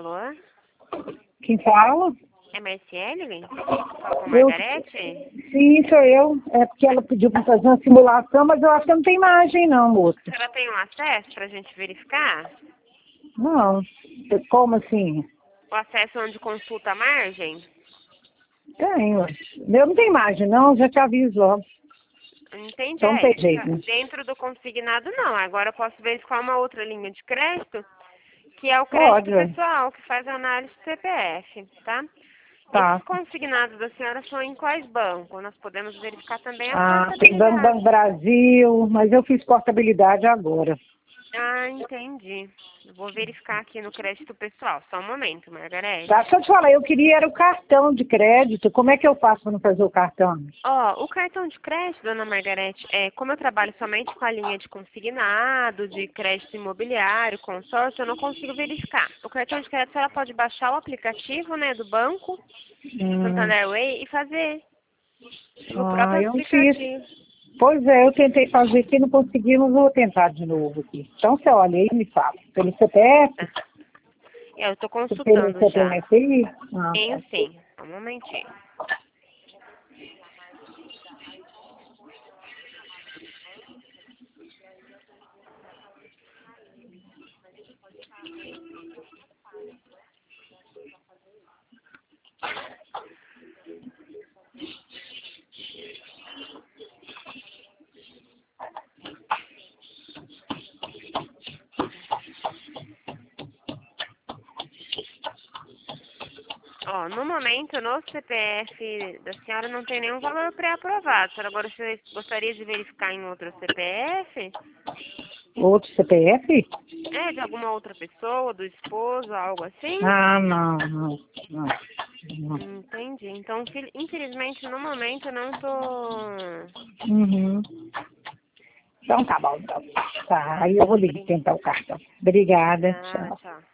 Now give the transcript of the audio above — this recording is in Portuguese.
Alô? Quem fala? É Marciele? Fala com Eu- Margarete? Sim, sou eu. É porque ela pediu para fazer uma simulação, mas eu acho que não tem imagem não, moça. A senhora tem um acesso pra gente verificar? Não. Como assim? O acesso onde consulta a margem? Tenho. Eu não tenho imagem não, já te aviso logo. Entendi. Então não tem jeito. Dentro do consignado, não. Agora eu posso verificar uma outra linha de crédito, que é o Pode, crédito ué. pessoal, que faz a análise do CPF, tá? Tá. Esses consignados da senhora são em quais bancos? Nós podemos verificar também a Tem Banco portabilidade. Brasil, mas eu fiz portabilidade agora. Ah, entendi. Eu vou verificar aqui no crédito pessoal. Só um momento, Margarete. Tá, deixa eu te falar, eu queria era o cartão de crédito. Como é que eu faço para não fazer o cartão? Ó, o cartão de crédito, dona Margarete, como eu trabalho somente com a linha de consignado, de crédito imobiliário, consórcio, eu não consigo verificar. O cartão de crédito, ela pode baixar o aplicativo, né, do banco, Santander Way, e fazer no próprio Eu não fiz. aplicativo. Pois é, eu tentei fazer aqui, não consegui, mas vou tentar de novo aqui. Então você olha aí e me fala. Pelo CPF? Tá. Eu tô Você tem o consultando já. CPF aí? Ah, Tenho tá. sim. Só um momentinho. Ó, no momento, no CPF da senhora não tem nenhum valor pré-aprovado. A senhora agora você gostaria de verificar em outro CPF? Outro CPF? De alguma outra pessoa, do esposo, algo assim? Ah, não, não, não. Não. Entendi. Então, infelizmente, no momento, eu não tô... Uhum. Então tá bom, então. Tá, aí eu vou Brin- tentar o cartão. Obrigada, Tá, tchau. tchau.